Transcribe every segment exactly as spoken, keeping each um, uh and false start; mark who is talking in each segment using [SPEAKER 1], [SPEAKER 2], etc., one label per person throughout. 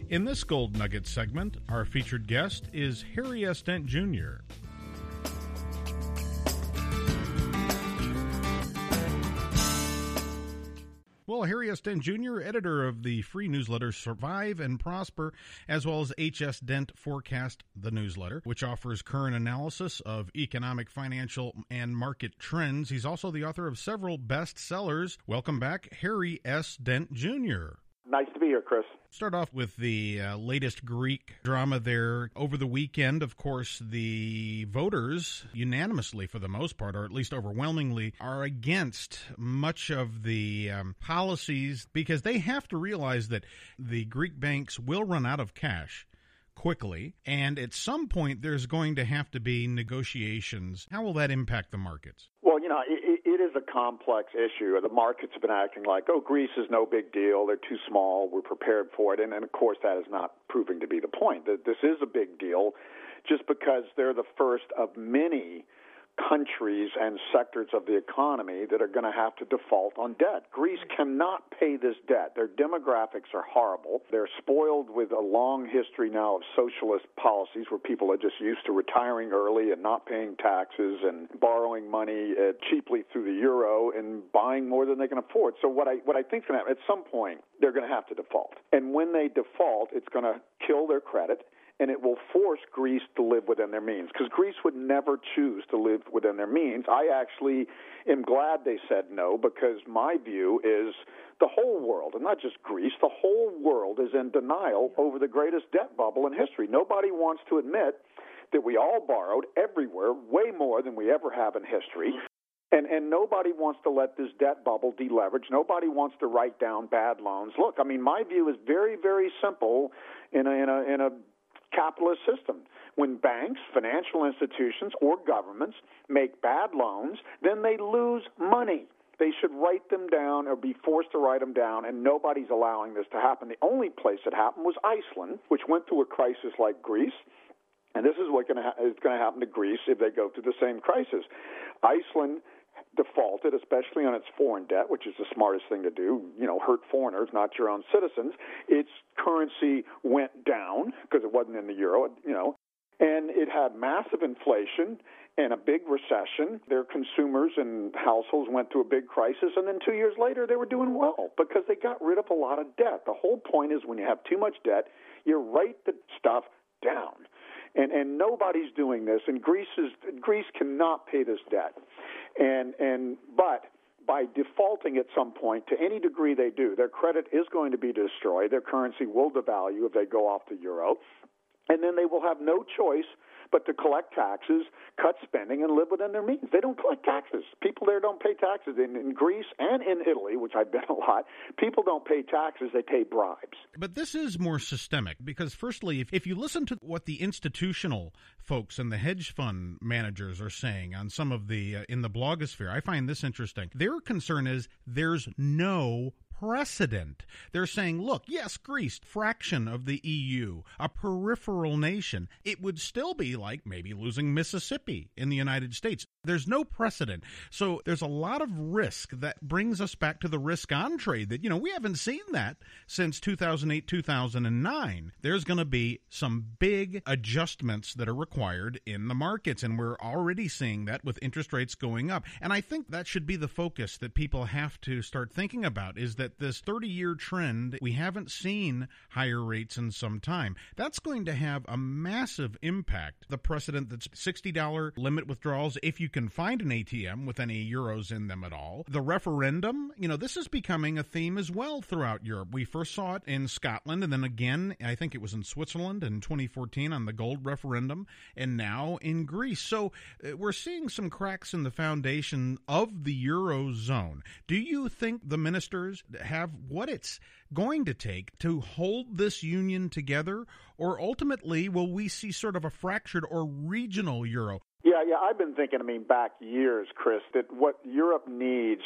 [SPEAKER 1] In this Gold Nugget segment, our featured guest is Harry S. Dent Junior Well, Harry S. Dent Junior, editor of the free newsletter Survive and Prosper, as well as H S. Dent Forecast, the newsletter, which offers current analysis of economic, financial, and market trends. He's also the author of several bestsellers. Welcome back, Harry S. Dent Junior
[SPEAKER 2] Nice to be here, Chris.
[SPEAKER 1] Start off with the uh, latest Greek drama there. Over the weekend, of course, the voters, unanimously for the most part, or at least overwhelmingly, are against much of the um, policies because they have to realize that the Greek banks will run out of cash quickly, and at some point there's going to have to be negotiations. How will that impact the markets?
[SPEAKER 2] Well, you know, it, it is a complex issue. The markets have been acting like, oh, Greece is no big deal. They're too small. We're prepared for it. And, and of course, that is not proving to be the point. This is a big deal just because they're the first of many countries and sectors of the economy that are going to have to default on debt. Greece cannot pay this debt. Their demographics are horrible. They're spoiled with a long history now of socialist policies where people are just used to retiring early and not paying taxes and borrowing money uh, cheaply through the euro and buying more than they can afford. So what I what I think is going to happen, at some point, they're going to have to default. And when they default, it's going to kill their credit, and it will force Greece to live within their means, because Greece would never choose to live within their means. I actually am glad they said no, because my view is the whole world, and not just Greece, the whole world is in denial over the greatest debt bubble in history. Nobody wants to admit that we all borrowed everywhere way more than we ever have in history. And and nobody wants to let this debt bubble deleverage. Nobody wants to write down bad loans. Look, I mean, my view is very, very simple in a in a in a capitalist system. When banks, financial institutions, or governments make bad loans, then they lose money. They should write them down or be forced to write them down, and nobody's allowing this to happen. The only place it happened was Iceland, which went through a crisis like Greece, and this is what gonna ha- is going to happen to Greece if they go through the same crisis. Iceland defaulted, especially on its foreign debt, which is the smartest thing to do, you know, hurt foreigners, not your own citizens. Its currency went down because it wasn't in the euro, you know, and it had massive inflation and a big recession. Their consumers and households went through a big crisis, and then two years later they were doing well because they got rid of a lot of debt. The whole point is when you have too much debt, you write the stuff down. And and nobody's doing this, and Greece is Greece cannot pay this debt. And and but by defaulting at some point, to any degree they do, their credit is going to be destroyed. Their currency will devalue if they go off the euro, and then they will have no choice but to collect taxes, cut spending, and live within their means. They don't collect taxes. People there don't pay taxes. In, in Greece and in Italy, which I've been a lot, people don't pay taxes. They pay bribes.
[SPEAKER 1] But this is more systemic because, firstly, if, if you listen to what the institutional folks and the hedge fund managers are saying on some of the, uh, in the blogosphere, I find this interesting. Their concern is there's no precedent. They're saying, look, yes, Greece, fraction of the E U, a peripheral nation. It would still be like maybe losing Mississippi in the United States. There's no precedent. So there's a lot of risk that brings us back to the risk-on trade that, you know, we haven't seen that since two thousand eight, two thousand nine. There's going to be some big adjustments that are required in the markets, and we're already seeing that with interest rates going up. And I think that should be the focus that people have to start thinking about, is that this thirty-year trend, we haven't seen higher rates in some time. That's going to have a massive impact. The precedent that's sixty dollars limit withdrawals, if you can find an A T M with any euros in them at all. The referendum, you know, this is becoming a theme as well throughout Europe. We first saw it in Scotland, and then again, I think it was in Switzerland in twenty fourteen on the gold referendum, and now in Greece. So uh, we're seeing some cracks in the foundation of the Eurozone. Do you think the ministers have what it's going to take to hold this union together, or ultimately will we see sort of a fractured or regional euro?
[SPEAKER 2] Yeah, yeah, I've been thinking, I mean, back years, Chris, that what Europe needs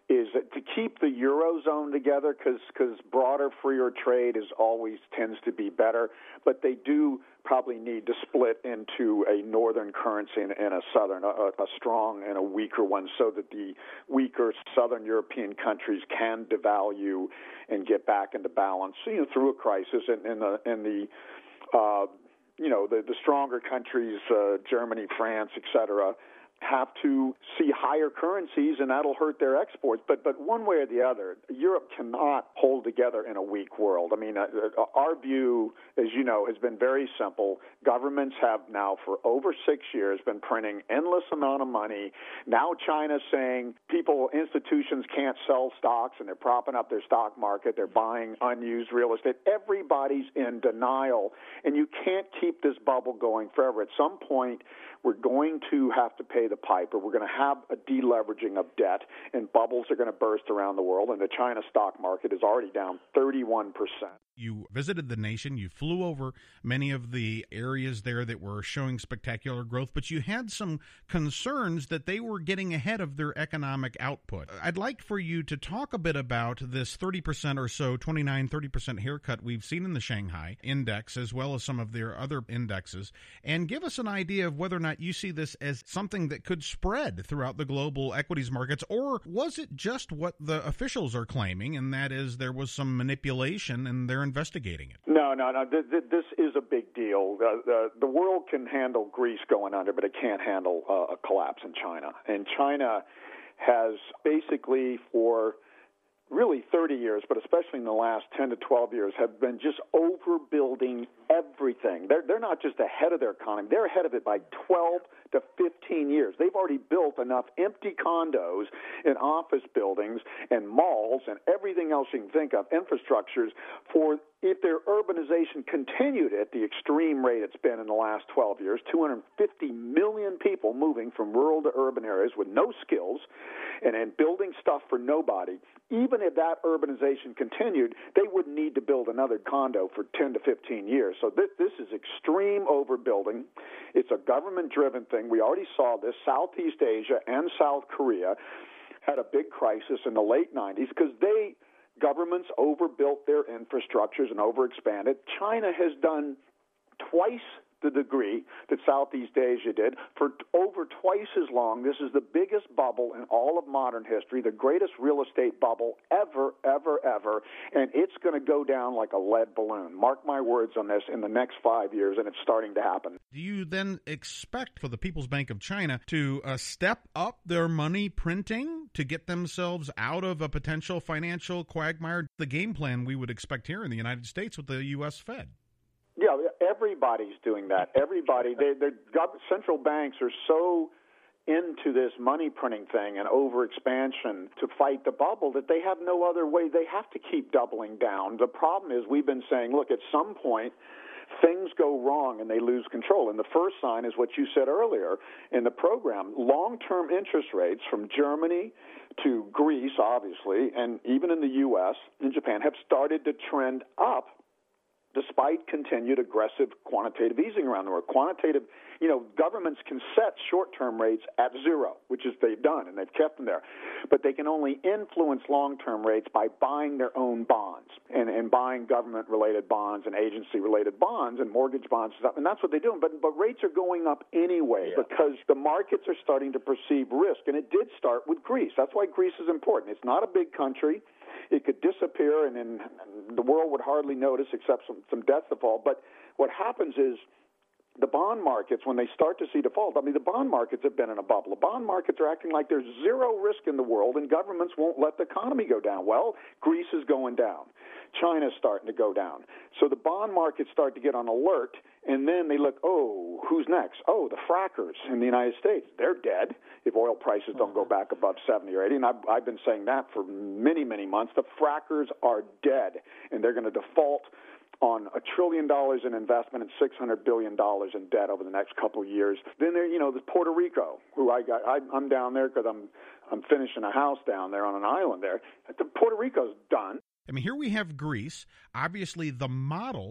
[SPEAKER 2] is to keep the Eurozone together, because because broader, freer trade is always tends to be better. But they do probably need to split into a northern currency and, and a southern, a, a strong and a weaker one, so that the weaker southern European countries can devalue and get back into balance, you know, through a crisis, and, and the and the uh, you know the the stronger countries, uh, Germany, France, et cetera, have to see higher currencies, and that'll hurt their exports. But but one way or the other, Europe cannot hold together in a weak world. I mean, uh, our view, as you know, has been very simple. Governments have now for over six years been printing endless amount of money. Now China's saying people, institutions can't sell stocks, and they're propping up their stock market. They're buying unused real estate. Everybody's in denial, and you can't keep this bubble going forever. At some point, we're going to have to pay the piper. We're going to have a deleveraging of debt, and bubbles are going to burst around the world, and the China stock market is already down thirty-one percent.
[SPEAKER 1] You visited the nation. You flew over many of the areas there that were showing spectacular growth, but you had some concerns that they were getting ahead of their economic output. I'd like for you to talk a bit about this thirty percent or so, twenty-nine, thirty percent haircut we've seen in the Shanghai index, as well as some of their other indexes, and give us an idea of whether or not you see this as something that could spread throughout the global equities markets, or was it just what the officials are claiming, and that is there was some manipulation and they're investigating it?
[SPEAKER 2] No, no, no. This is a big deal. The, the, the world can handle Greece going under, but it can't handle uh, a collapse in China. And China has basically for really thirty years, but especially in the last ten to twelve years, have been just overbuilding everything. They're, they're not just ahead of their economy. They're ahead of it by twelve to fifteen years. They've already built enough empty condos and office buildings and malls and everything else you can think of, infrastructures, for if their urbanization continued at the extreme rate it's been in the last twelve years, two hundred fifty million people moving from rural to urban areas with no skills and, and building stuff for nobody, even if that urbanization continued, they wouldn't need to build another condo for ten to fifteen years. So this, this is extreme overbuilding. It's a government-driven thing. We already saw this. Southeast Asia and South Korea had a big crisis in the late nineties because they governments overbuilt their infrastructures and overexpanded. China has done twice the degree that Southeast Asia did for over twice as long. This is the biggest bubble in all of modern history, the greatest real estate bubble ever, ever, ever, and it's going to go down like a lead balloon. Mark my words on this, in the next five years, and it's starting to happen.
[SPEAKER 1] Do you then expect for the People's Bank of China to uh, step up their money printing to get themselves out of a potential financial quagmire? The game plan we would expect here in the United States with the U S Fed.
[SPEAKER 2] Yeah, everybody's doing that. Everybody, they, they're, central banks are so into this money printing thing and overexpansion to fight the bubble that they have no other way. They have to keep doubling down. The problem is we've been saying, look, at some point things go wrong and they lose control. And the first sign is what you said earlier in the program. Long-term interest rates from Germany to Greece, obviously, and even in the U S and Japan have started to trend up, despite continued aggressive quantitative easing around the world. Quantitative, you know, governments can set short-term rates at zero, which is they've done, and they've kept them there. But they can only influence long-term rates by buying their own bonds and, and buying government-related bonds and agency-related bonds and mortgage bonds and stuff, and that's what they're doing. But, but rates are going up anyway yeah. because the markets are starting to perceive risk, and it did start with Greece. That's why Greece is important. It's not a big country. It could disappear, and, and the world would hardly notice except some, some debt default. But what happens is the bond markets, when they start to see default, I mean, the bond markets have been in a bubble. The bond markets are acting like there's zero risk in the world, and governments won't let the economy go down. Well, Greece is going down. China's starting to go down. So the bond markets start to get on alert, and then they look, oh, who's next? Oh, the frackers in the United States. They're dead if oil prices don't go back above seventy or eighty. And I've, I've been saying that for many, many months. The frackers are dead, and they're going to default on a trillion dollars in investment and six hundred billion dollars in debt over the next couple of years. Then there, you know, there's Puerto Rico, who I got. I, I'm down there because I'm I'm finishing a house down there on an island there. Puerto Rico's done.
[SPEAKER 1] I mean, here we have Greece, obviously the model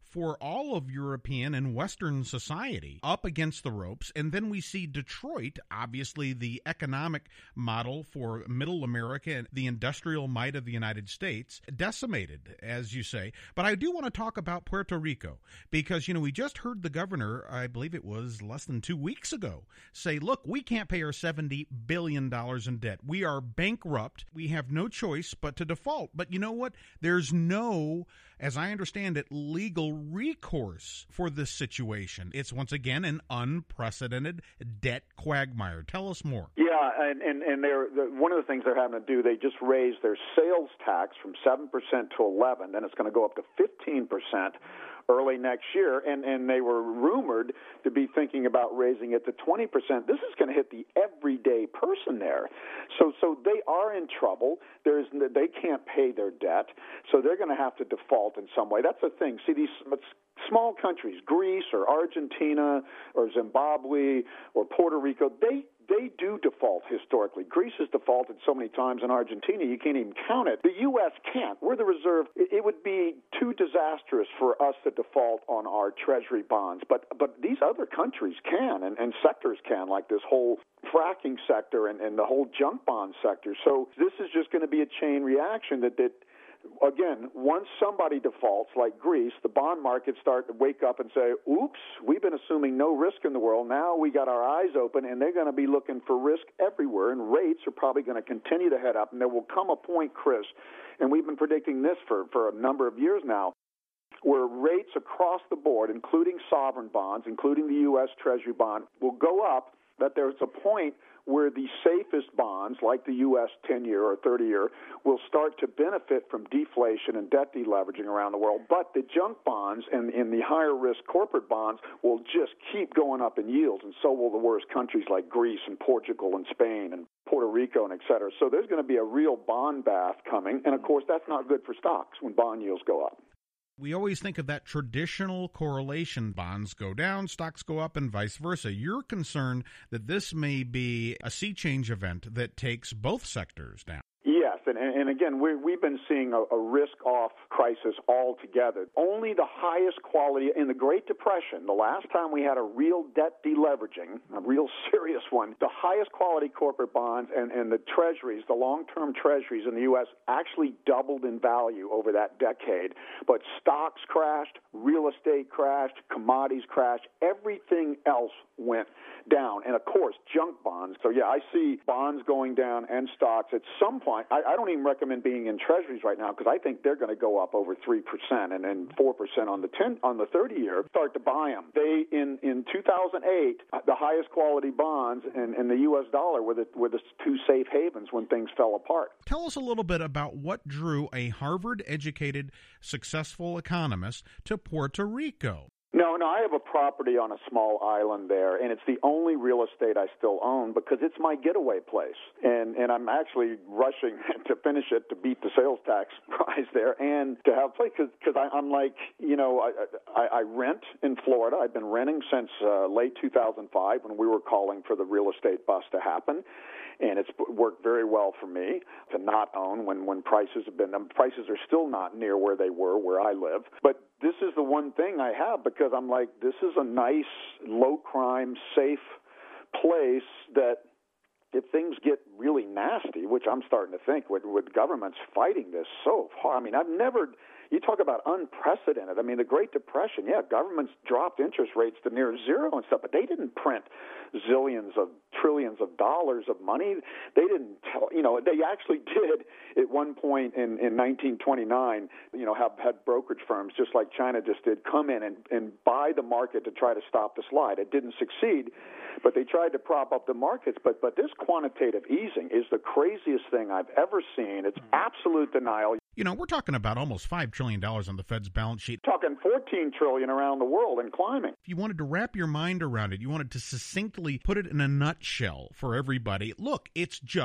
[SPEAKER 1] for all of European and Western society up against the ropes. And then we see Detroit, obviously the economic model for middle America and the industrial might of the United States, decimated, as you say. But I do want to talk about Puerto Rico because, you know, we just heard the governor, I believe it was less than two weeks ago, say, look, we can't pay our seventy billion dollars in debt. We are bankrupt. We have no choice but to default. But you know what? There's no, as I understand it, legal recourse for this situation. It's once again an unprecedented debt quagmire. Tell us more.
[SPEAKER 2] Yeah, and, and, and they're, the, one of the things they're having to do, they just raised their sales tax from seven percent to eleven, then it's going to go up to fifteen percent early next year, and, and they were rumored to be thinking about raising it to twenty percent. This is going to hit the everyday person there. So so they are in trouble. There's they can't pay their debt, so they're going to have to default in some way. That's the thing. See, these small countries, Greece or Argentina or Zimbabwe or Puerto Rico, they They do default historically. Greece has defaulted so many times in Argentina, you can't even count it. The U S can't. We're the reserve. It would be too disastrous for us to default on our treasury bonds. But but these other countries can, and, and sectors can, like this whole fracking sector and, and the whole junk bond sector. So this is just going to be a chain reaction that, that again, once somebody defaults, like Greece, the bond markets start to wake up and say, oops, we've been assuming no risk in the world. Now we got our eyes open, and they're going to be looking for risk everywhere, and rates are probably going to continue to head up. And there will come a point, Chris, and we've been predicting this for, for a number of years now, where rates across the board, including sovereign bonds, including the U S Treasury bond, will go up, that there's a point where the safest bonds, like the U S ten-year or thirty-year, will start to benefit from deflation and debt deleveraging around the world. But the junk bonds and, and the higher-risk corporate bonds will just keep going up in yields, and so will the worst countries like Greece and Portugal and Spain and Puerto Rico and et cetera. So there's going to be a real bond bath coming, and, of course, that's not good for stocks when bond yields go up.
[SPEAKER 1] We always think of that traditional correlation. Bonds go down, stocks go up, and vice versa. You're concerned that this may be a sea change event that takes both sectors down.
[SPEAKER 2] Yes, and, and again, we, we've been seeing a, a risk-off crisis altogether. Only the highest quality in the Great Depression, the last time we had a real debt deleveraging, a real serious one, the highest quality corporate bonds and, and the treasuries, the long-term treasuries in the U S actually doubled in value over that decade. But stocks crashed, real estate crashed, commodities crashed, everything else went down. And, of course, junk bonds. So, yeah, I see bonds going down and stocks at some point. I, I don't even recommend being in treasuries right now because I think they're going to go up over three percent and then four percent on the ten, on the thirty-year. Start to buy them. They, in, in two thousand eight, the highest quality bonds and, and the U S dollar were the, were the two safe havens when things fell apart.
[SPEAKER 1] Tell us a little bit about what drew a Harvard-educated, successful economist to Puerto Rico.
[SPEAKER 2] No, no, I have a property on a small island there, and it's the only real estate I still own because it's my getaway place. And and I'm actually rushing to finish it to beat the sales tax price there and to have place because I'm like, you know, I, I, I rent in Florida. I've been renting since uh, late two thousand five when we were calling for the real estate bust to happen. And it's worked very well for me to not own when, when prices have been, um, prices are still not near where they were where I live. But this is the one thing I have because I'm like, this is a nice, low-crime, safe place that if things get really nasty, which I'm starting to think with, with governments fighting this so hard. I mean, I've never... You talk about unprecedented. I mean, the Great Depression, yeah, governments dropped interest rates to near zero and stuff, but they didn't print zillions of trillions of dollars of money. They didn't tell, you know, they actually did at one point in, in nineteen twenty-nine, you know, have had brokerage firms, just like China just did, come in and, and buy the market to try to stop the slide. It didn't succeed, but they tried to prop up the markets. But, but this quantitative easing is the craziest thing I've ever seen. It's absolute denial.
[SPEAKER 1] You know, we're talking about almost five trillion dollars on the Fed's balance sheet.
[SPEAKER 2] Talking fourteen trillion dollars around the world and climbing.
[SPEAKER 1] If you wanted to wrap your mind around it, you wanted to succinctly put it in a nutshell for everybody, look, it's just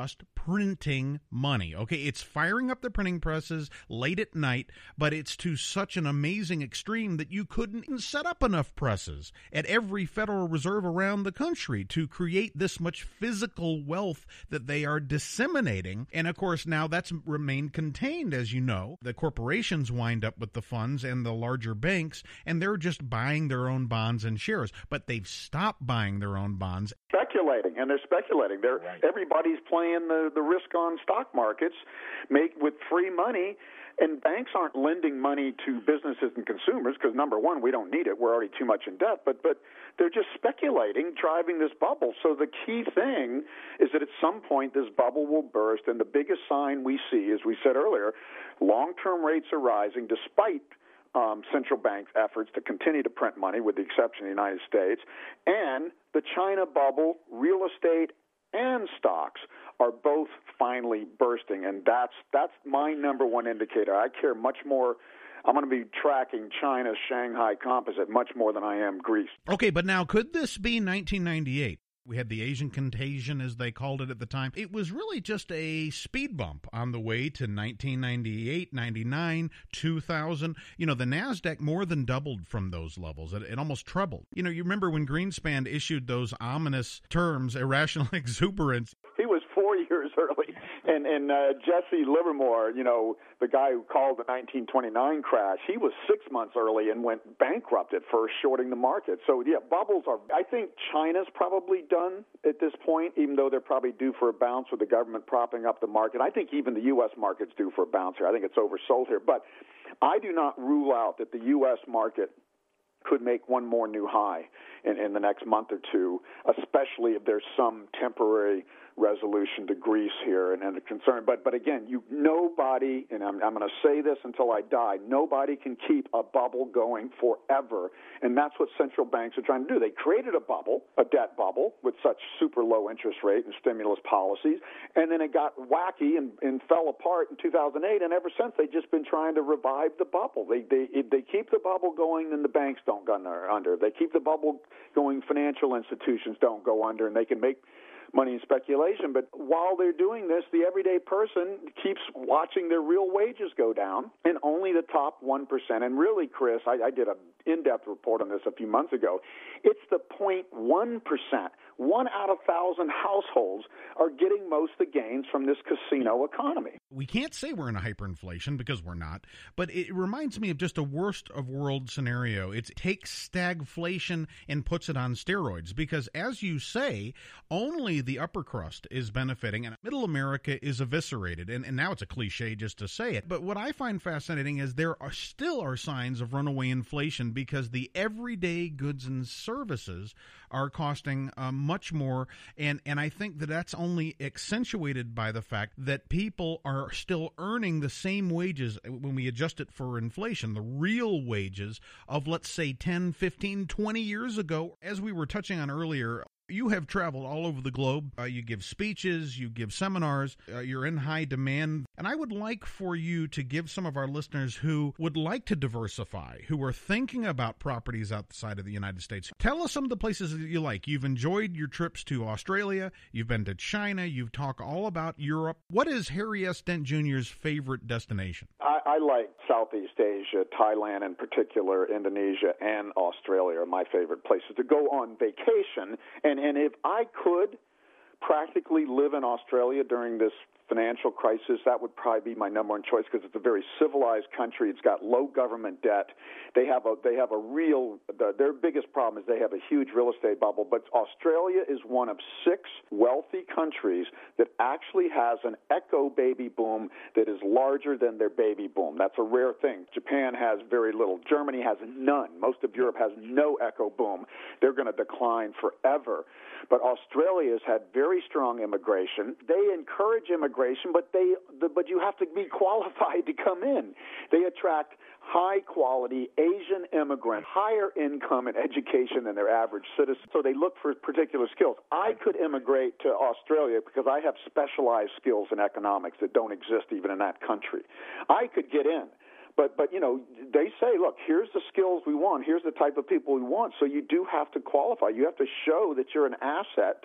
[SPEAKER 1] printing money. Okay, it's firing up the printing presses late at night, but it's to such an amazing extreme that you couldn't even set up enough presses at every Federal Reserve around the country to create this much physical wealth that they are disseminating. And of course, now that's remained contained, as you know. The corporations wind up with the funds and the larger banks, and they're just buying their own bonds and shares. But they've stopped buying their own bonds.
[SPEAKER 2] Speculating, and they're speculating. They're right. Everybody's playing the, the risk-on stock markets, make with free money, and banks aren't lending money to businesses and consumers because, number one, we don't need it. We're already too much in debt. But but they're just speculating, driving this bubble. So the key thing is that at some point this bubble will burst, and the biggest sign we see, as we said earlier, long-term rates are rising despite Um, central banks' efforts to continue to print money, with the exception of the United States, and the China bubble, real estate, and stocks are both finally bursting, and that's that's my number one indicator. I care much more. I'm going to be tracking China's Shanghai Composite much more than I am Greece.
[SPEAKER 1] Okay, but now could this be nineteen ninety-eight? We had the Asian contagion, as they called it at the time. It was really just a speed bump on the way to nineteen ninety-eight, ninety-nine, two thousand. You know, the NASDAQ more than doubled from those levels. It, it almost trebled. You know, you remember when Greenspan issued those ominous terms, irrational exuberance.
[SPEAKER 2] He was four years early. And, and uh, Jesse Livermore, you know, the guy who called the nineteen twenty-nine crash, he was six months early and went bankrupt at first, shorting the market. So, yeah, bubbles are – I think China's probably done at this point, even though they're probably due for a bounce with the government propping up the market. I think even the U S market's due for a bounce here. I think it's oversold here. But I do not rule out that the U S market could make one more new high in, in the next month or two, especially if there's some temporary resolution to Greece here and, and a concern. But but again, you nobody, and I'm, I'm going to say this until I die, nobody can keep a bubble going forever. And that's what central banks are trying to do. They created a bubble, a debt bubble, with such super low interest rate and stimulus policies, and then it got wacky and, and fell apart in two thousand eight, and ever since they've just been trying to revive the bubble. They, they, if they keep the bubble going, then the banks don't go under. If they keep the bubble going, financial institutions don't go under, and they can make money in speculation. But while they're doing this, the everyday person keeps watching their real wages go down, and only the top one percent. And really, Chris, I, I did an in-depth report on this a few months ago. It's the zero point one percent. One out of a thousand households are getting most of the gains from this casino economy.
[SPEAKER 1] We can't say we're in a hyperinflation because we're not, but it reminds me of just a worst of world scenario. It takes stagflation and puts it on steroids because, as you say, only the upper crust is benefiting and middle America is eviscerated. And, and now it's a cliche just to say it. But what I find fascinating is there are still are signs of runaway inflation because the everyday goods and services are costing um, much more, and, and I think that that's only accentuated by the fact that people are still earning the same wages when we adjust it for inflation, the real wages of, let's say, ten, fifteen, twenty years ago. As we were touching on earlier, you have traveled all over the globe. Uh, you give speeches, you give seminars, uh, you're in high demand. And I would like for you to give some of our listeners who would like to diversify, who are thinking about properties outside of the United States. Tell us some of the places that you like. You've enjoyed your trips to Australia. You've been to China. You've talked all about Europe. What is Harry S. Dent Junior's favorite destination?
[SPEAKER 2] I, I like Southeast Asia, Thailand in particular, Indonesia, and Australia are my favorite places to go on vacation. And And if I could practically live in Australia during this financial crisis, that would probably be my number one choice because it's a very civilized country. It's got low government debt. They have a they have a real the, their biggest problem is they have a huge real estate bubble. But Australia is one of six wealthy countries that actually has an echo baby boom that is larger than their baby boom. That's a rare thing. Japan has very little. Germany has none. Most of Europe has no echo boom. They're going to decline forever. But Australia has had very strong immigration. They encourage immigration, but they the, but you have to be qualified to come in. They attract high-quality Asian immigrants, higher income and education than their average citizen. So they look for particular skills. I could immigrate to Australia because I have specialized skills in economics that don't exist even in that country. I could get in. But, but you know, they say, look, here's the skills we want. Here's the type of people we want. So you do have to qualify. You have to show that you're an asset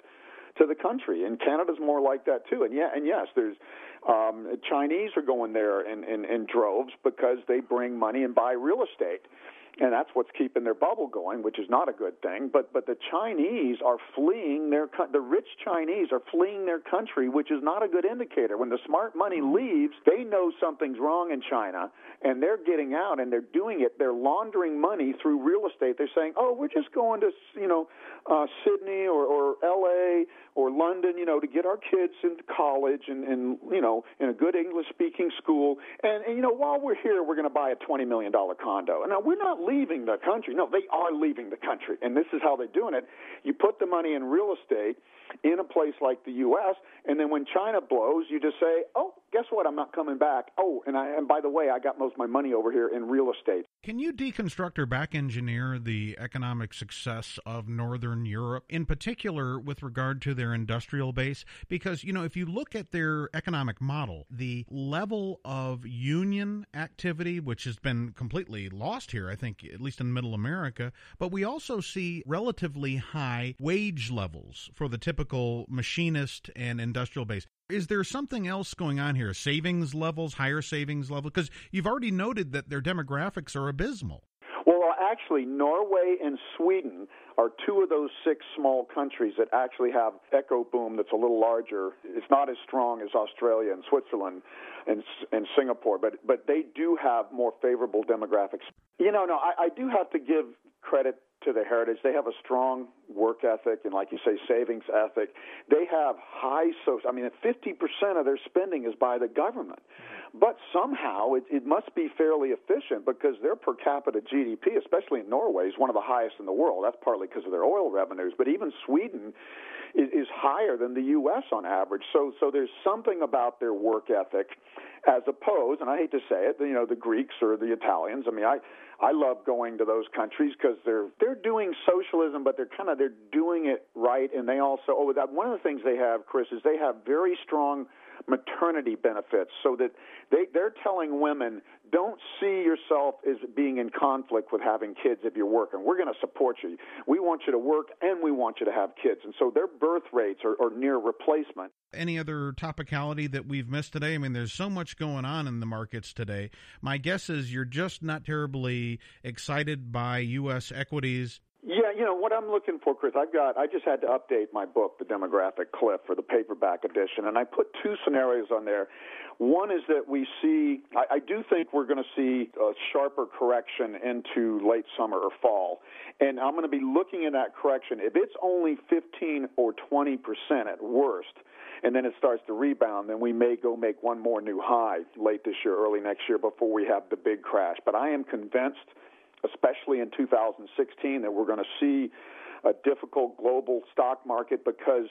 [SPEAKER 2] to the country. And Canada's more like that too. And yeah, and yes, there's um, Chinese are going there in, in, in droves because they bring money and buy real estate. And that's what's keeping their bubble going, which is not a good thing. But but the Chinese are fleeing their the rich Chinese are fleeing their country, which is not a good indicator. When the smart money leaves, they know something's wrong in China, and they're getting out and they're doing it. They're laundering money through real estate. They're saying, "Oh, we're just going to you know uh, Sydney or, or L A or London, you know, to get our kids into college and, and you know in a good English-speaking school. And, and you know, while we're here, we're going to buy a twenty million dollars condo." And now we're not leaving the country. No, they are leaving the country, and this is how they're doing it. You put the money in real estate in a place like the U S, and then when China blows, you just say, "Oh, guess what? I'm not coming back. Oh, and, I, and by the way, I got most of my money over here in real estate."
[SPEAKER 1] Can you deconstruct or back engineer the economic success of Northern Europe, in particular with regard to their industrial base? Because, you know, if you look at their economic model, the level of union activity, which has been completely lost here, I think, at least in Middle America, but we also see relatively high wage levels for the typical machinist and industrial base. Is there something else going on here? Savings levels, higher savings levels? Because you've already noted that their demographics are abysmal.
[SPEAKER 2] Well, actually, Norway and Sweden are two of those six small countries that actually have echo boom that's a little larger. It's not as strong as Australia and Switzerland and, and Singapore, but, but they do have more favorable demographics. You know, no, I, I do have to give credit to the heritage. They have a strong work ethic and, like you say, savings ethic. They have high social, I mean, fifty percent of their spending is by the government. But somehow it, it must be fairly efficient because their per capita G D P, especially in Norway, is one of the highest in the world. That's partly because of their oil revenues. But even Sweden is, is higher than the U S on average. So, so there's something about their work ethic as opposed, and I hate to say it, you know, the Greeks or the Italians. I mean, I, I love going to those countries because they're they're doing socialism, but they're kind of they're doing it right. And they also, oh, that one of the things they have, Chris, is they have very strong maternity benefits, so that they, they're telling women, don't see yourself as being in conflict with having kids if you're working. We're going to support you. We want you to work, and we want you to have kids. And so their birth rates are, are near replacement.
[SPEAKER 1] Any other topicality that we've missed today? I mean, there's so much going on in the markets today. My guess is you're just not terribly excited by U S equities.
[SPEAKER 2] Yeah, you know, what I'm looking for, Chris, I've got, I just had to update my book, The Demographic Cliff, for the paperback edition, and I put two scenarios on there. One is that we see, I, I do think we're going to see a sharper correction into late summer or fall, and I'm going to be looking at that correction. If it's only fifteen or twenty percent at worst, and then it starts to rebound, then we may go make one more new high late this year, early next year, before we have the big crash. But I am convinced, especially in two thousand sixteen, that we're going to see a difficult global stock market because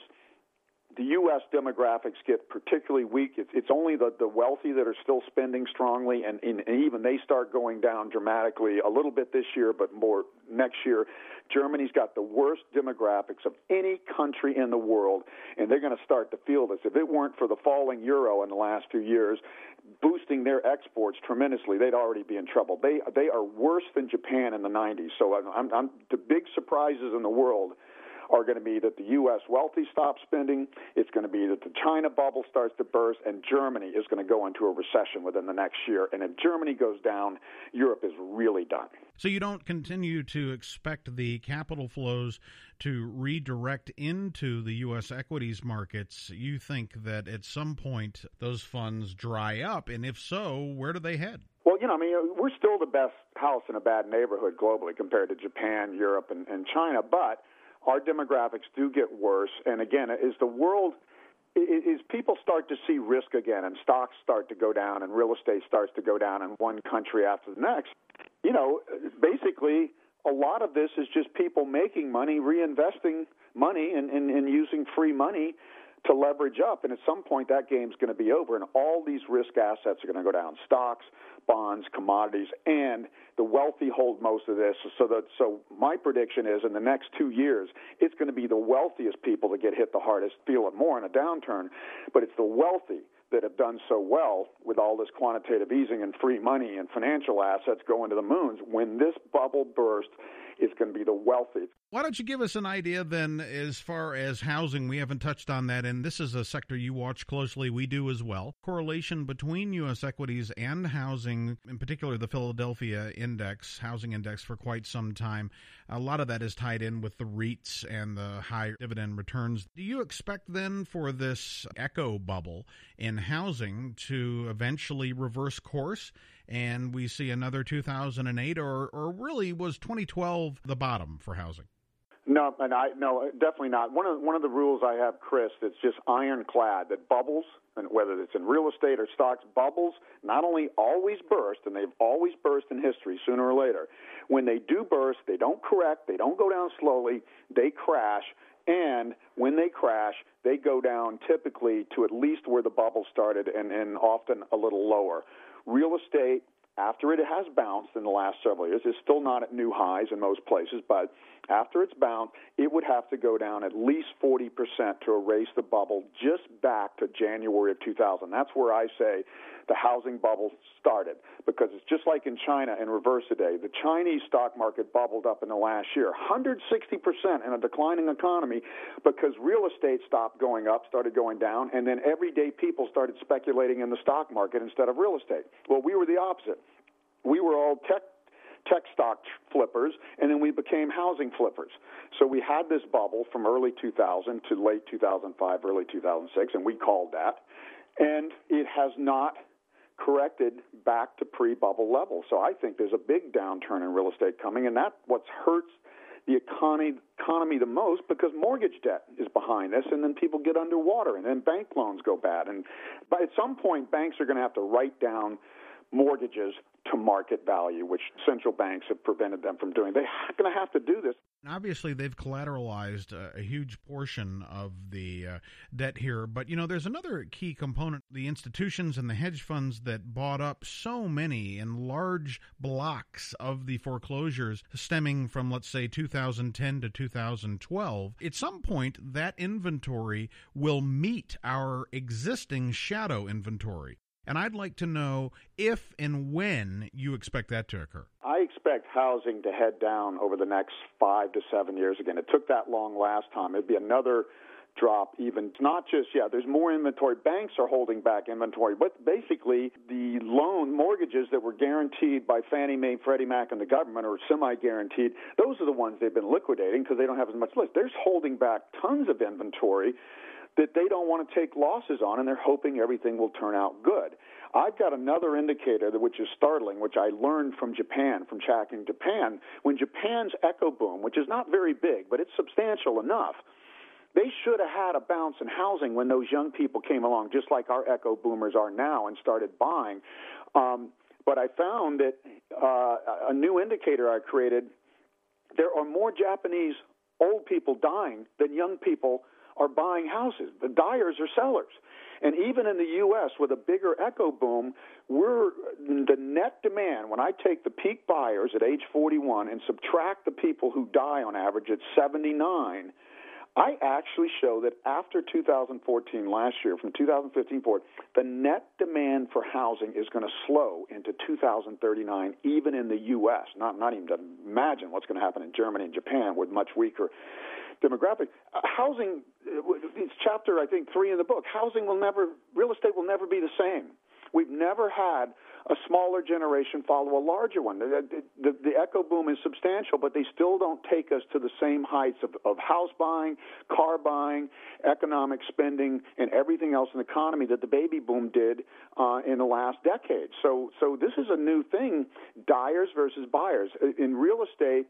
[SPEAKER 2] the U S demographics get particularly weak. It's, it's only the, the wealthy that are still spending strongly, and, and, and even they start going down dramatically a little bit this year, but more next year. Germany's got the worst demographics of any country in the world, and they're going to start to feel this. If it weren't for the falling euro in the last few years, boosting their exports tremendously, they'd already be in trouble. They they are worse than Japan in the nineties. So I'm, I'm, the big surprises in the world are going to be that the U S wealthy stop spending, it's going to be that the China bubble starts to burst, and Germany is going to go into a recession within the next year. And if Germany goes down, Europe is really done.
[SPEAKER 1] So you don't continue to expect the capital flows to redirect into the U S equities markets. You think that at some point those funds dry up, and if so, where do they head?
[SPEAKER 2] Well, you know, I mean, we're still the best house in a bad neighborhood globally compared to Japan, Europe, and, and China, but our demographics do get worse. And again, as the world, as people start to see risk again and stocks start to go down and real estate starts to go down in one country after the next, you know, basically a lot of this is just people making money, reinvesting money, and, and, and using free money to leverage up. And at some point, that game's going to be over, and all these risk assets are going to go down: stocks, bonds, commodities, and the wealthy hold most of this. So that, so my prediction is in the next two years, it's going to be the wealthiest people that get hit the hardest, feel it more in a downturn, but it's the wealthy that have done so well with all this quantitative easing and free money and financial assets going to the moons. When this bubble bursts, it's going to be the wealthy.
[SPEAKER 1] Why don't you give us an idea then as far as housing? We haven't touched on that, and this is a sector you watch closely. We do as well. Correlation between U S equities and housing, in particular the Philadelphia Index, housing index for quite some time. A lot of that is tied in with the REITs and the high dividend returns. Do you expect then for this echo bubble in housing to eventually reverse course and we see another two thousand eight, or, or really was twenty twelve the bottom for housing?
[SPEAKER 2] No, and I no, definitely not. One of one of the rules I have, Chris, that's just ironclad that bubbles, and whether it's in real estate or stocks, bubbles not only always burst, and they've always burst in history sooner or later. When they do burst, they don't correct, they don't go down slowly, they crash. And when they crash, they go down typically to at least where the bubble started, and, and often a little lower. Real estate, after it has bounced in the last several years, is still not at new highs in most places, but after it's bounced, it would have to go down at least forty percent to erase the bubble just back to January of two thousand. That's where I say the housing bubble started, because it's just like in China in reverse today. The Chinese stock market bubbled up in the last year, one hundred sixty percent in a declining economy, because real estate stopped going up, started going down, and then everyday people started speculating in the stock market instead of real estate. Well, we were the opposite. We were all tech tech stock flippers, and then we became housing flippers. So we had this bubble from early two thousand to late two thousand five, early two thousand six, and we called that. And it has not corrected back to pre-bubble levels. So I think there's a big downturn in real estate coming, and that's what hurts the economy, economy the most, because mortgage debt is behind this, and then people get underwater, and then bank loans go bad. And but at some point, banks are going to have to write down mortgages to market value, which central banks have prevented them from doing. They're going to have to do this.
[SPEAKER 1] Obviously, they've collateralized a, a huge portion of the uh, debt here. But, you know, there's another key component, the institutions and the hedge funds that bought up so many and large blocks of the foreclosures stemming from, let's say, two thousand ten to two thousand twelve. At some point, that inventory will meet our existing shadow inventory. And I'd like to know if and when you expect that to occur.
[SPEAKER 2] I expect housing to head down over the next five to seven years again. It took that long last time. It'd be another drop even. It's not just, yeah, there's more inventory. Banks are holding back inventory. But basically, the loan mortgages that were guaranteed by Fannie Mae, Freddie Mac, and the government, or semi-guaranteed, those are the ones they've been liquidating because they don't have as much list. They're holding back tons of inventory that they don't want to take losses on, and they're hoping everything will turn out good. I've got another indicator that, which is startling, which I learned from Japan, from tracking Japan. When Japan's echo boom, which is not very big, but it's substantial enough, they should have had a bounce in housing when those young people came along, just like our echo boomers are now, and started buying. Um, but I found that uh, a new indicator I created, there are more Japanese old people dying than young people are buying houses. The dyers are sellers. And even in the U S with a bigger echo boom, we're the net demand, when I take the peak buyers at age forty-one and subtract the people who die on average at seventy-nine, I actually show that after two thousand fourteen, last year, from two thousand fifteen forward, the net demand for housing is going to slow into two thousand thirty-nine, even in the U S. Not, not even to imagine what's going to happen in Germany and Japan with much weaker demographic. Uh, housing, it's chapter, I think, three in the book. Housing will never, real estate will never be the same. We've never had a smaller generation follow a larger one. The, the, the echo boom is substantial, but they still don't take us to the same heights of, of house buying, car buying, economic spending, and everything else in the economy that the baby boom did uh, in the last decade. So, so this is a new thing, dyers versus buyers. In real estate,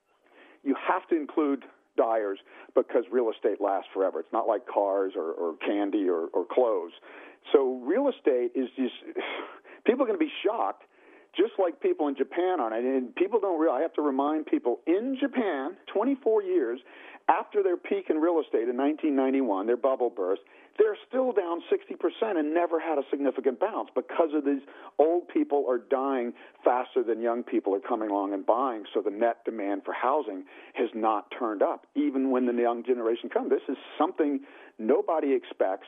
[SPEAKER 2] you have to include dyers because real estate lasts forever. It's not like cars or, or candy or, or clothes. So real estate is just, people are going to be shocked, just like people in Japan are. And people don't realize, I have to remind people, in Japan, twenty-four years after their peak in real estate in nineteen ninety-one, their bubble burst, they're still down sixty percent and never had a significant bounce because of these old people are dying faster than young people are coming along and buying. So the net demand for housing has not turned up, even when the young generation comes. This is something nobody expects.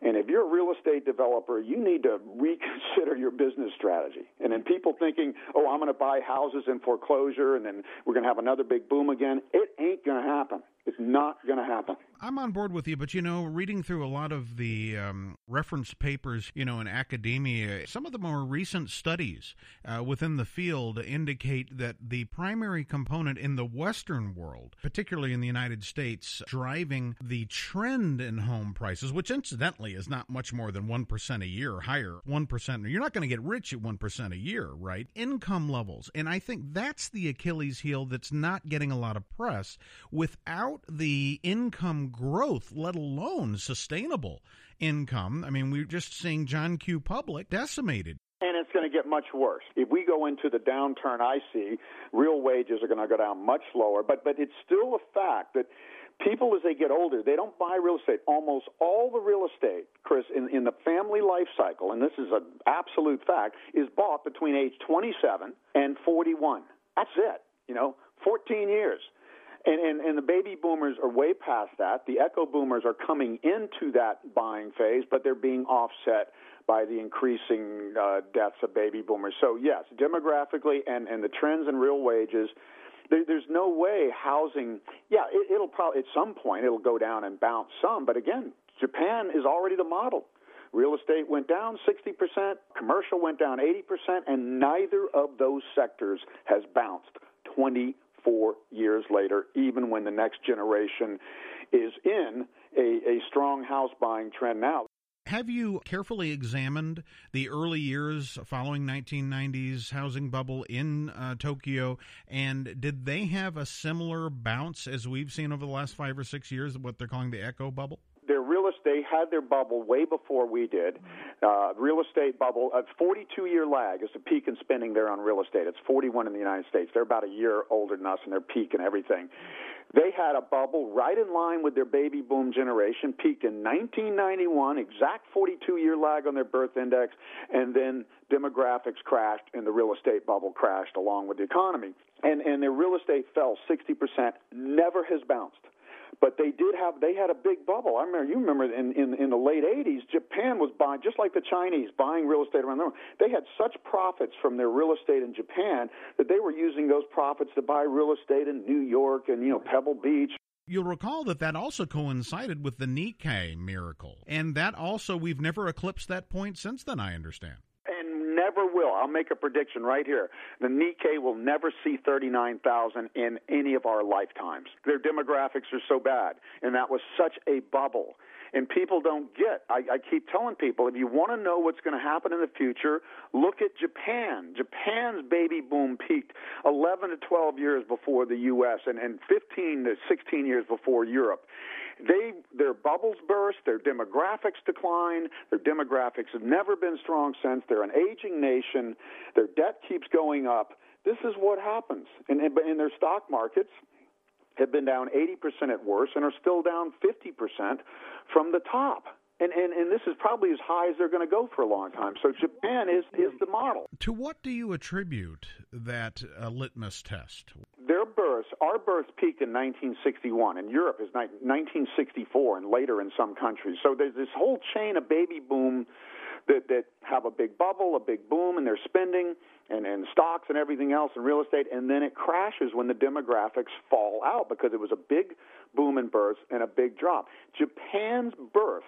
[SPEAKER 2] And if you're a real estate developer, you need to reconsider your business strategy. And then people thinking, oh, I'm going to buy houses in foreclosure and then we're going to have another big boom again. It ain't going to happen. It's not going to happen.
[SPEAKER 1] I'm on board with you, but, you know, reading through a lot of the um, reference papers, you know, in academia, some of the more recent studies uh, within the field indicate that the primary component in the Western world, particularly in the United States, driving the trend in home prices, which incidentally is not much more than one percent a year or higher, one percent. You're not going to get rich at one percent a year, right? Income levels. And I think that's the Achilles heel that's not getting a lot of press. Without the income growth, let alone sustainable income. I mean, we're just seeing John Q. Public decimated.
[SPEAKER 2] And it's going to get much worse. If we go into the downturn I see, real wages are going to go down much lower. But but it's still a fact that people, as they get older, they don't buy real estate. Almost all the real estate, Chris, in, in the family life cycle, and this is an absolute fact, is bought between age twenty-seven and forty-one. That's it, you know, fourteen years. And, and, and the baby boomers are way past that. The echo boomers are coming into that buying phase, but they're being offset by the increasing uh, deaths of baby boomers. So, yes, demographically and, and the trends in real wages, there, there's no way housing, yeah, it, it'll probably, at some point, it'll go down and bounce some. But again, Japan is already the model. Real estate went down sixty percent, commercial went down eighty percent, and neither of those sectors has bounced twenty four years later, even when the next generation is in a, a strong house buying trend now.
[SPEAKER 1] Have you carefully examined the early years following nineteen nineties housing bubble in uh, Tokyo, and did they have a similar bounce as we've seen over the last five or six years, what they're calling the echo bubble?
[SPEAKER 2] Their real estate had their bubble way before we did. Uh, real estate bubble, a forty-two year lag is the peak in spending there on real estate. It's forty-one in the United States. They're about a year older than us in their peak and everything. They had a bubble right in line with their baby boom generation, peaked in nineteen ninety-one, exact forty-two year lag on their birth index, and then demographics crashed and the real estate bubble crashed along with the economy. And, and their real estate fell sixty percent, never has bounced. But they did have, they had a big bubble. I remember, you remember in, in, in the late eighties, Japan was buying, just like the Chinese, buying real estate around the world. They had such profits from their real estate in Japan that they were using those profits to buy real estate in New York and, you know, Pebble Beach.
[SPEAKER 1] You'll recall that that also coincided with the Nikkei miracle. And that also, we've never eclipsed that point since then, I understand.
[SPEAKER 2] Never will. I'll make a prediction right here. The Nikkei will never see thirty-nine thousand in any of our lifetimes. Their demographics are so bad, and that was such a bubble. And people don't get, I, I keep telling people, if you want to know what's going to happen in the future, look at Japan. Japan's baby boom peaked eleven to twelve years before the U S and, and fifteen to sixteen years before Europe. They, their bubbles burst, their demographics decline, their demographics have never been strong since. They're an aging nation. Their debt keeps going up. This is what happens. And in their stock markets have been down eighty percent at worst and are still down fifty percent from the top. And, and, and this is probably as high as they're going to go for a long time. So Japan is, is the model.
[SPEAKER 1] To what do you attribute that uh, litmus test?
[SPEAKER 2] Their births, our births peaked in nineteen sixty-one. In Europe is nineteen sixty-four and later in some countries. So there's this whole chain of baby boom that, that have a big bubble, a big boom in their spending and, and stocks and everything else in real estate, and then it crashes when the demographics fall out because it was a big boom in births and a big drop. Japan's births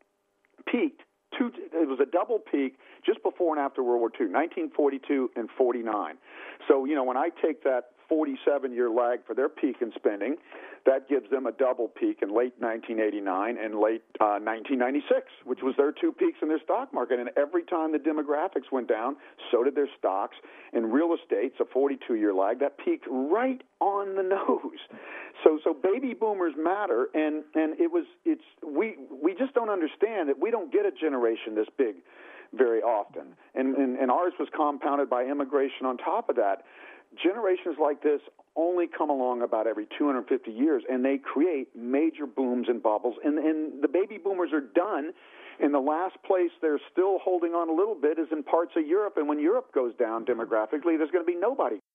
[SPEAKER 2] peaked, two, it was a double peak just before and after World War Two, nineteen forty-two and forty-nine. So, you know, when I take that forty-seven year lag for their peak in spending, that gives them a double peak in late nineteen eighty-nine and late uh, nineteen ninety-six, which was their two peaks in their stock market. And every time the demographics went down, so did their stocks. And real estate's a forty-two year lag. That peaked right on the nose. So so baby boomers matter, and, and it was it's we we just don't understand that we don't get a generation this big very often. And, and, and ours was compounded by immigration on top of that. Generations like this only come along about every two hundred fifty years, and they create major booms and bubbles. And, and the baby boomers are done. And the last place they're still holding on a little bit is in parts of Europe. And when Europe goes down demographically, there's going to be nobody.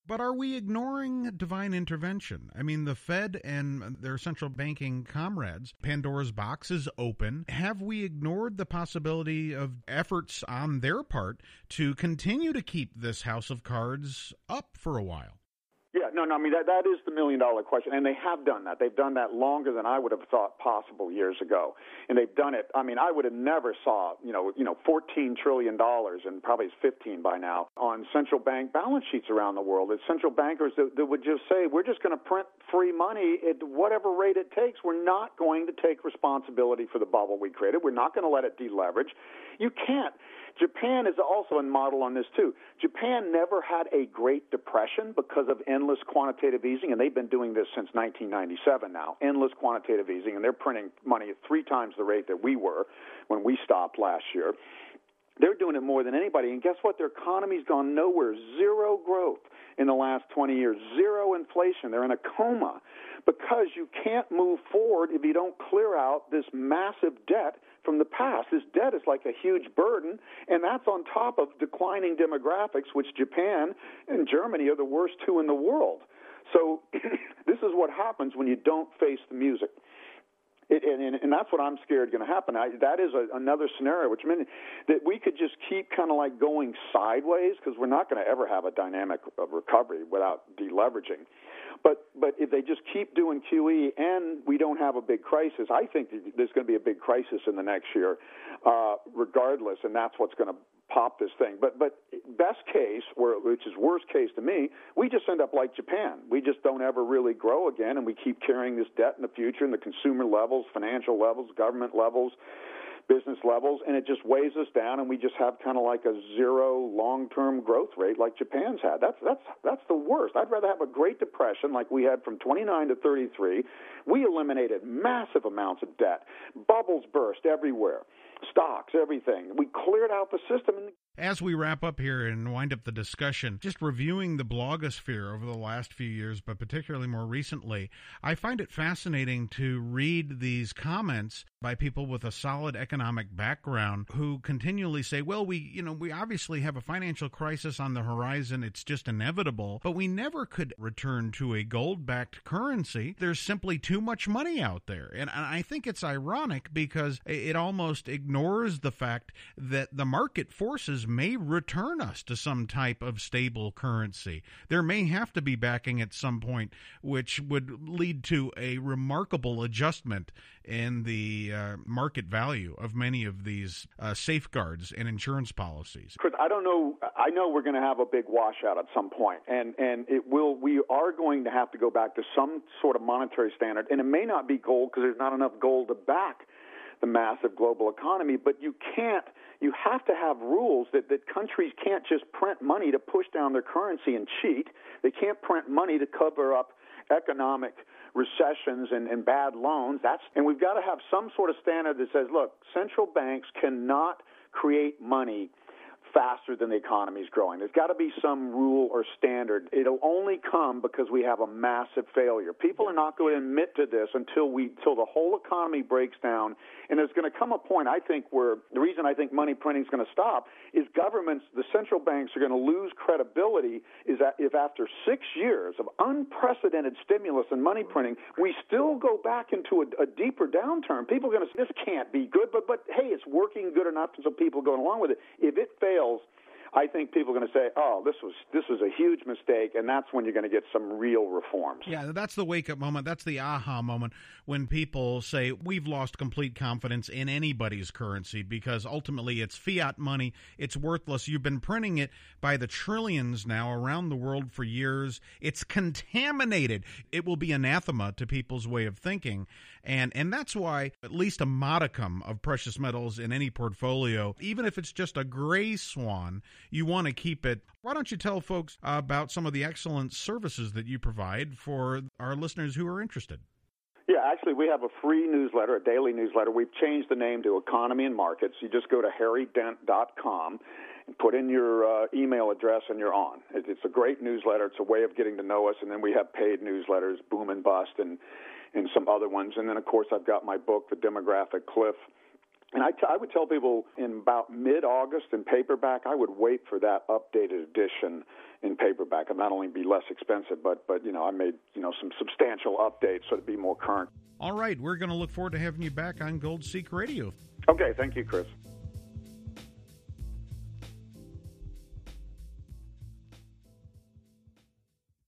[SPEAKER 1] But are we ignoring divine intervention? I mean, the Fed and their central banking comrades, Pandora's box is open. Have we ignored the possibility of efforts on their part to continue to keep this house of cards up for a while?
[SPEAKER 2] Yeah, no, no, I mean, that, that is the million-dollar question, and they have done that. They've done that longer than I would have thought possible years ago, and they've done it. I mean, I would have never saw, you know, you know, fourteen trillion dollars, and probably it's fifteen by now, on central bank balance sheets around the world. It's central bankers that, that would just say, we're just going to print free money at whatever rate it takes. We're not going to take responsibility for the bubble we created. We're not going to let it deleverage. You can't. Japan is also a model on this, too. Japan never had a Great Depression because of endless quantitative easing, and they've been doing this since nineteen ninety-seven now, endless quantitative easing, and they're printing money at three times the rate that we were when we stopped last year. They're doing it more than anybody, and guess what? Their economy's gone nowhere. Zero growth in the last twenty years, zero inflation. They're in a coma because you can't move forward if you don't clear out this massive debt from the past. This debt is like a huge burden, and that's on top of declining demographics, which Japan and Germany are the worst two in the world. So this is what happens when you don't face the music. It, and, and that's what I'm scared going to happen. I, that is a, another scenario, which means that we could just keep kind of like going sideways because we're not going to ever have a dynamic of recovery without deleveraging. But but if they just keep doing Q E and we don't have a big crisis, I think there's going to be a big crisis in the next year, uh, regardless, and that's what's going to pop this thing. But but best case, which is worst case to me, we just end up like Japan. We just don't ever really grow again, and we keep carrying this debt in the future, in the consumer levels, financial levels, government levels, business levels, and it just weighs us down, and we just have kind of like a zero long-term growth rate like Japan's had. That's that's that's the worst. I'd rather have a Great Depression like we had from twenty-nine to thirty-three. We eliminated massive amounts of debt. Bubbles burst everywhere. Stocks, everything. We cleared out the system.
[SPEAKER 1] As we wrap up here and wind up the discussion, just reviewing the blogosphere over the last few years, but particularly more recently, I find it fascinating to read these comments by people with a solid economic background who continually say, well, we, you know, we obviously have a financial crisis on the horizon. It's just inevitable, but we never could return to a gold-backed currency. There's simply too much money out there. And I think it's ironic because it almost ignores the fact that the market forces may return us to some type of stable currency. There may have to be backing at some point, which would lead to a remarkable adjustment in the uh, market value of many of these uh, safeguards and insurance policies.
[SPEAKER 2] Chris, I don't know. I know we're going to have a big washout at some point, and and it will. We are going to have to go back to some sort of monetary standard, and it may not be gold because there's not enough gold to back the massive global economy, but you can't, you have to have rules that, that countries can't just print money to push down their currency and cheat. They can't print money to cover up economic recessions and, and bad loans. That's, and we've got to have some sort of standard that says, look, central banks cannot create money faster than the economy is growing. There's got to be some rule or standard. It'll only come because we have a massive failure. People are not going to admit to this until we, until the whole economy breaks down. And there's going to come a point, I think, where the reason I think money printing is going to stop is governments, the central banks are going to lose credibility is that if after six years of unprecedented stimulus and money printing, we still go back into a, a deeper downturn. People are going to say, this can't be good, but, but hey, it's working good enough, so people are going along with it. If it fails, I think people are going to say, oh, this was this was a huge mistake, and that's when you're going to get some real reforms.
[SPEAKER 1] Yeah, that's the wake-up moment. That's the aha moment when people say, we've lost complete confidence in anybody's currency because ultimately it's fiat money. It's worthless. You've been printing it by the trillions now around the world for years. It's contaminated. It will be anathema to people's way of thinking. And, and that's why at least a modicum of precious metals in any portfolio, even if it's just a gray swan, you want to keep it. Why don't you tell folks about some of the excellent services that you provide for our listeners who are interested?
[SPEAKER 2] Yeah, actually, we have a free newsletter, a daily newsletter. We've changed the name to Economy and Markets. You just go to harry dent dot com and put in your uh, email address, and you're on. It's a great newsletter. It's a way of getting to know us, and then we have paid newsletters, Boom and Bust, and, and some other ones. And then, of course, I've got my book, The Demographic Cliff, And I, t- I would tell people in about mid-August in paperback, I would wait for that updated edition in paperback. And not only be less expensive, but, but you know, I made, you know, some substantial updates so to be more current.
[SPEAKER 1] All right. We're going to look forward to having you back on Gold Seek Radio.
[SPEAKER 2] Okay. Thank you, Chris.